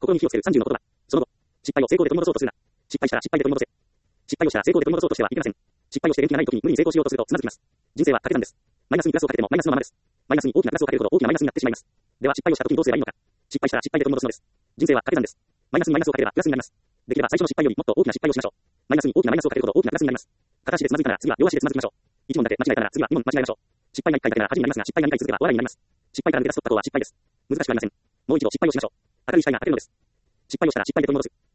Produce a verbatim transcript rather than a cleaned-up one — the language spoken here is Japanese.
心に火をつけるさんじゅうの言葉。その後、失敗を成功で取り戻そうとするな。失敗したら失敗で取り戻せ。失敗をしたら成功で取り戻そうとしてはいけません。失敗をして元気がない時に無理に成功しようとするとつまずきます。人生は掛け算です。マイナスにプラスをかけてもマイナスのままです。マイナスに大きなプラスをかけるほど大きなマイナスになってしまいます。では失敗をした時にどうすればいいのか。失敗したら失敗で取り戻すのです。人生は掛け算です。マイナスにマイナスをかければプラスになります。できれば最初の失敗よりもっと大きな失敗をしましょう。マイナスに大きなマイナスをかけるほど大きなプラスになります。片足でつまずいたら次は両足でつまずきましょう。一問だけ間違えたら次は二問間違えましょう。失敗が一回だけなら恥になりますが、失敗が二回続けば笑いになります。失敗から抜け出す突破口は失敗です。難しくありません。もう一度失敗をしましょう。明るい視界が当たるのです。失敗をしたら失敗で取り戻す。